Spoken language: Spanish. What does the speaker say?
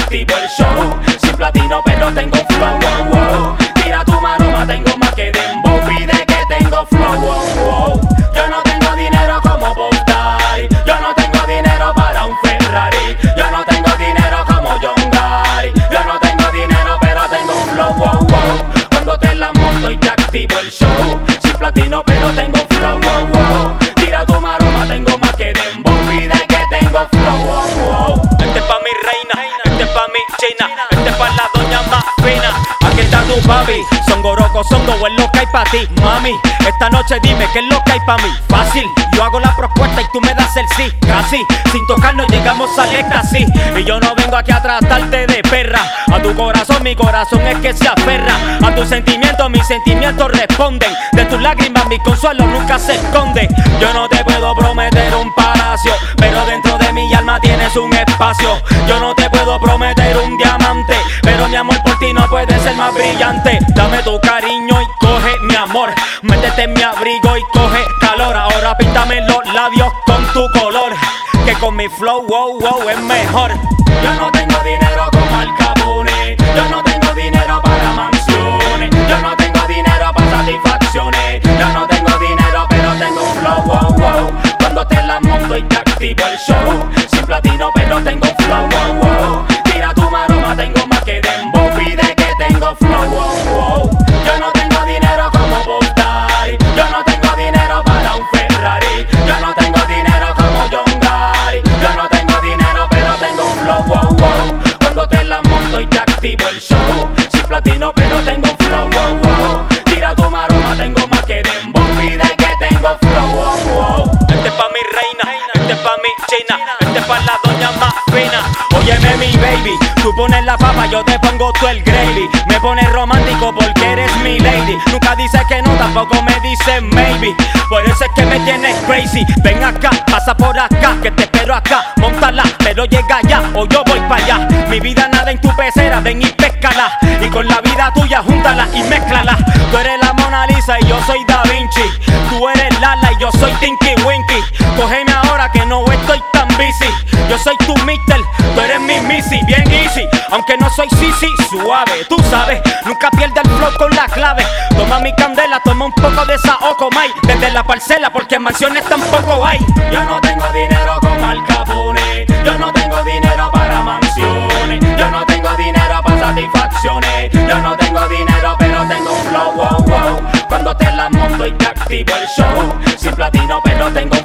activo el show. Sin platino pero tengo flow, wow, wow. Tira tu maroma, tengo más que dembow. Pide que tengo flow, wow, wow. Yo no tengo dinero como Bob Daddy. Yo no tengo dinero para un Ferrari. Yo no tengo dinero como John Gary. Yo no tengo dinero pero tengo un flow, wow, wow. Cuando te la monto y te activo el show. Sin platino pero tengo flow, wow, wow. Tira tu maroma, tengo más que dembow. Pide que tengo flow, wow, wow. Este es pa' mi reina, este es pa' mi china, este es pa' la doña más fina. Aquí está tu papi, son gorocos, son es lo que hay pa' ti, mami. Esta noche dime qué es lo que hay pa' mí. Fácil, yo hago la propuesta y tú me das el sí. Casi, sin tocarnos llegamos al éxtasis. Y yo no vengo aquí a tratarte de perra. A tu corazón, mi corazón es que se aferra. A tus sentimientos, mis sentimientos responden. De tus lágrimas, mi consuelo nunca se esconde. Yo no te puedo prometer un palacio, pero dentro de mi alma tienes un espacio. Yo no te puedo prometer un diamante, pero mi amor por ti no puede ser más brillante. Dame tu cariño y coge mi amor. Métete en mi abrigo y coge calor. Ahora píntame los labios con tu color, que con mi flow, wow, wow, es mejor. Yo no tengo dinero como Al Capone. Yo no tengo dinero para mansiones. Yo no tengo dinero para satisfacciones. Yo no tengo dinero pero tengo un flow, wow, wow. Cuando te la monto y te activo el show. Sin platino pero tengo un flow, wow, wow. Tira tu maroma, tengo más que dembow. Pide que tengo flow, wow, wow. Yo no tengo dinero como Bob Daddy. Yo no tengo dinero para un Ferrari. Yo no tengo dinero como John Gary. Yo no tengo dinero pero tengo un flow, wow, wow. Cuando te la monto y te activo el show. Sin platino pero tengo un flow, wow, wow. Tira tu maroma, tengo más que dembow. Pide que tengo flow, wow, wow. Este es pa' mi reina, este es pa' mi china, este es pa' la doña más fina. Óyeme mi baby, tú pones la papa, yo te pongo tú el gravy. Me pones romántico porque eres mi lady. Nunca dices que no, tampoco me dices maybe. Por eso es que me tienes crazy. Ven acá, pasa por acá, que te espero acá. Móntala, pero llega ya o yo voy para allá. Mi vida nada en tu pecera, ven y péscala. Y con la vida tuya júntala y mézclala. Tú eres la Mona Lisa y yo soy Da Vinci. Tú eres Lala y yo soy Tinky Winky. Cógeme ahora que no estoy tan busy. Yo soy tu mister, tú eres mi missy. Bien easy, aunque no soy sisi, suave. Tú sabes, nunca pierdas el flow con la clave. Toma mi candela, toma un poco de esa Ocomay. Desde la parcela porque en mansiones tampoco hay. Yo no tengo dinero como Al Capone. Yo no tengo dinero para mansiones. Yo no tengo dinero para satisfacciones. Yo no tengo dinero pero tengo un flow, wow, wow. Cuando te la monto y te activo el show. Sin platino pero tengo